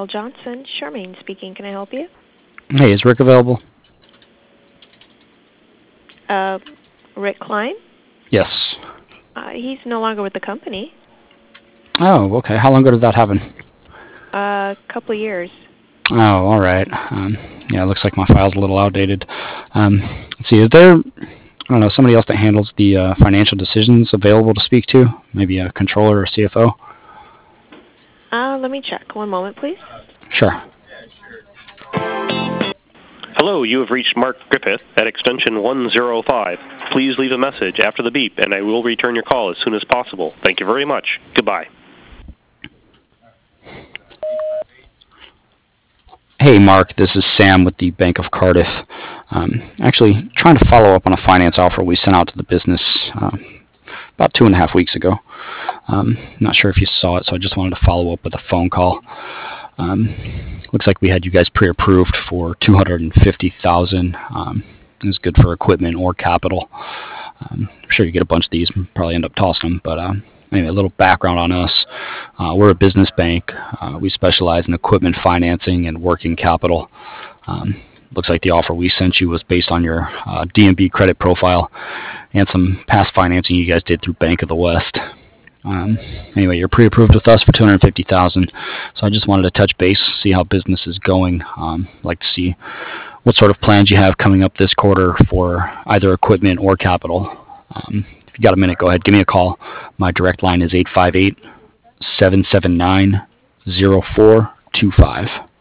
L. Johnson. Charmaine speaking. Can I help you? Hey, is Rick available? Rick Klein? Yes. He's no longer with the company. Oh, okay. How long ago did that happen? A couple of years. Oh, all right. Yeah, it looks like my file's a little outdated. Let's see, is there, I don't know, somebody else that handles the financial decisions available to speak to? Maybe a controller or CFO? Let me check. One moment, please. Sure. Hello, you have reached Mark Griffith at extension 105. Please leave a message after the beep, and I will return your call as soon as possible. Thank you very much. Goodbye. Hey, Mark, this is Sam with the Bank of Cardiff. Actually, trying to follow up on a finance offer we sent out to the business about 2.5 weeks ago. Not sure if you saw it, so I just wanted to follow up with a phone call. Looks like we had you guys pre-approved for $250,000. It was good for equipment or capital. I'm sure you get a bunch of these, probably end up tossing them, but anyway, a little background on us. We're a business bank. We specialize in equipment financing and working capital. Looks like the offer we sent you was based on your D&B credit profile and some past financing you guys did through Bank of the West. Anyway, you're pre-approved with us for $250,000, so I just wanted to touch base, see how business is going. Like to see what sort of plans you have coming up this quarter for either equipment or capital. If you got a minute, go ahead, give me a call. My direct line is 858-779-0425.